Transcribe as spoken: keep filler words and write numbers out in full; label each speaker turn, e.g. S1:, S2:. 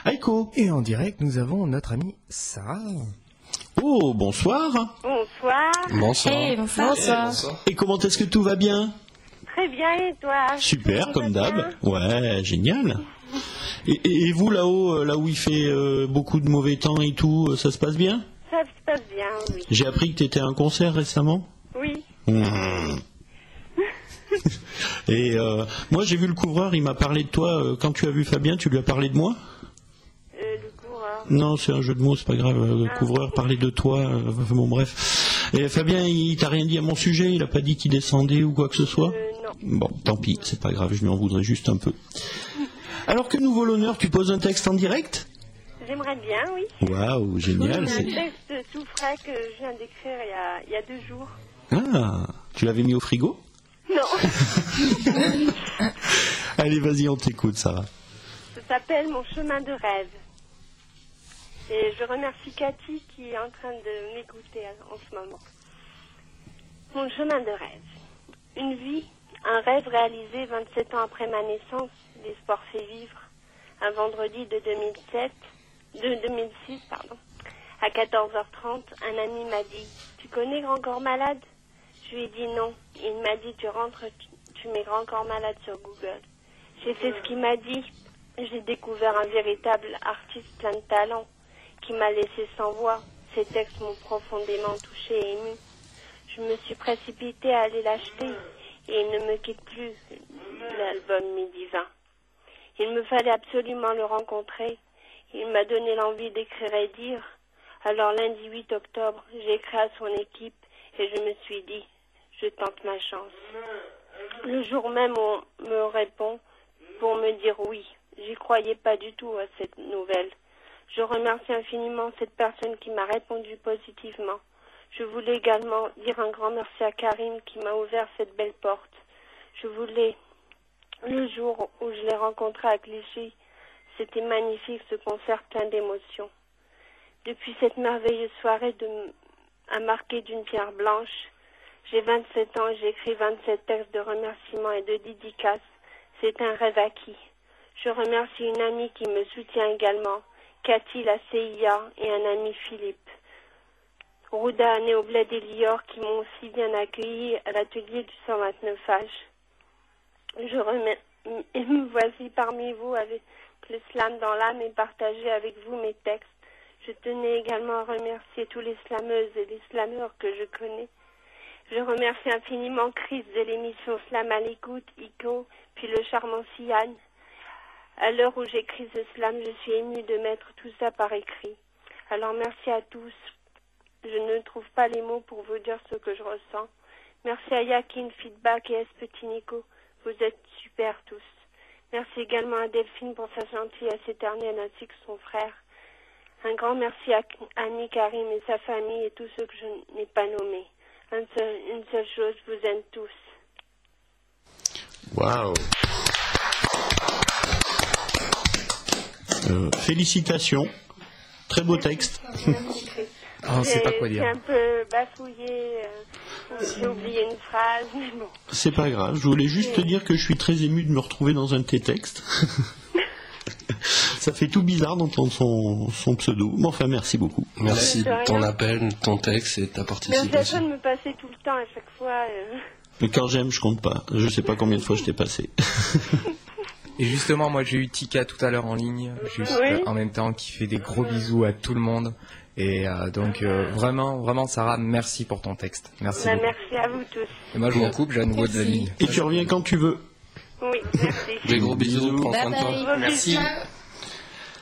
S1: Aiko.
S2: Et en direct, nous avons notre amie Sarah.
S1: Oh, bonsoir.
S3: Bonsoir.
S4: Bonsoir.
S5: Hey, bonsoir.
S4: Bonsoir. Bonsoir.
S1: Et comment est-ce que tout va bien?
S3: Très bien, et toi?
S1: Super,
S3: Tout
S1: comme
S3: va
S1: d'hab.
S3: bien?
S1: Ouais, génial. Et, et- et vous, là-haut, là où il fait euh, beaucoup de mauvais temps et tout, euh, ça se passe bien?
S3: Ça se passe bien, oui.
S1: J'ai appris que tu étais à un concert récemment.
S3: Oui.
S1: Mmh. Et euh, moi, j'ai vu le couvreur, il m'a parlé de toi. euh, Quand tu as vu Fabien, tu lui as parlé de moi?
S3: Euh, le coureur.
S1: Non, c'est un jeu de mots, c'est pas grave. Le
S3: Ah.
S1: couvreur parlait de toi. euh, bon, bref. Et Fabien, il t'a rien dit à mon sujet? Il a pas dit qu'il descendait ou quoi que ce soit?
S3: Euh, non.
S1: Bon, tant pis, c'est pas grave, je lui en voudrais juste un peu. Alors que nous vaut l'honneur, tu poses un texte en direct?
S3: J'aimerais bien, oui.
S1: Waouh, génial.
S3: C'est un
S1: c'est-
S3: texte tout frais que je viens d'écrire il y a, il y a deux jours.
S1: Ah, tu l'avais mis au frigo?
S3: Non.
S1: Allez, vas-y, on t'écoute, Sarah.
S3: Ça s'appelle Mon chemin de rêve. Et je remercie Cathy qui est en train de m'écouter en ce moment. Mon chemin de rêve. Une vie, un rêve réalisé vingt-sept ans après ma naissance, l'espoir fait vivre. Un vendredi de deux mille sept, de deux mille six, pardon. À quatorze heures trente, un ami m'a dit « Tu connais Grand Corps Malade ?» Je lui ai dit non. Il m'a dit « Tu rentres, tu, tu mets Grand Corps Malade sur Google. » J'ai fait ce qu'il m'a dit. J'ai découvert un véritable artiste plein de talent qui m'a laissé sans voix. Ses textes m'ont profondément touché et ému. Je me suis précipitée à aller l'acheter et il ne me quitte plus, l'album Midi vingt. Il me fallait absolument le rencontrer. Il m'a donné l'envie d'écrire et dire. Alors lundi huit octobre, j'ai écrit à son équipe et je me suis dit, je tente ma chance. Le jour même, on me répond pour me dire oui. J'y croyais pas du tout à cette nouvelle. Je remercie infiniment cette personne qui m'a répondu positivement. Je voulais également dire un grand merci à Karim qui m'a ouvert cette belle porte. Je voulais, le jour où je l'ai rencontré à Clichy, c'était magnifique ce concert plein d'émotions. Depuis cette merveilleuse soirée de, à marquer d'une pierre blanche, j'ai vingt-sept ans et j'ai écrit vingt-sept textes de remerciements et de dédicaces. C'est un rêve acquis. Je remercie une amie qui me soutient également, Cathy, la C I A, et un ami Philippe. Rouda, Néobled et Lior qui m'ont aussi bien accueilli à l'atelier du cent vingt-neuf H. Je remercie, et me voici parmi vous avec le slam dans l'âme et partager avec vous mes textes. Je tenais également à remercier tous les slameuses et les slameurs que je connais. Je remercie infiniment Chris de l'émission Slam à l'écoute, Ico, puis le charmant Sian. À l'heure où j'écris ce slam, je suis émue de mettre tout ça par écrit. Alors merci à tous. Je ne trouve pas les mots pour vous dire ce que je ressens. Merci à Yakin, Feedback et S Petit Nico. Vous êtes super tous. Merci également à Delphine pour sa gentillesse éternelle ainsi que son frère. Un grand merci à Annie, Karim et sa famille et tous ceux que je n'ai pas nommés. Un seul, une seule chose, je vous aime tous.
S1: Waouh. Euh, félicitations. Très beau texte.
S3: Merci, Chris.
S2: Ah, on sait pas quoi
S3: J'ai
S2: dire.
S3: un peu bafouillé, euh, j'ai oublié une phrase, mais bon.
S1: C'est pas grave. Je voulais juste te dire que je suis très ému de me retrouver dans un de tes textes. Ça fait tout bizarre d'entendre son, son pseudo. Mais enfin, merci beaucoup.
S4: Merci
S3: De rien.
S4: de ton appel, ton texte et ta
S3: Merci à toi
S4: participation.
S3: de me passer tout le temps à chaque fois. euh.
S1: Mais quand j'aime, je compte pas. Je sais pas combien de fois je t'ai passé.
S6: Et justement, moi j'ai eu Tika tout à l'heure en ligne, juste
S3: Oui.
S6: euh, en même temps, qui fait des gros bisous à tout le monde. Et euh, donc euh, vraiment, vraiment Sarah, merci pour ton texte. Merci
S3: Bah,
S6: beaucoup.
S3: merci à vous tous.
S6: Et moi je m'en coupe, j'ai à nouveau de la ligne.
S1: Et tu reviens quand tu veux.
S3: Oui, merci.
S4: Des gros bisous, prends soin de toi.
S3: Gros
S6: Merci.
S3: bisous.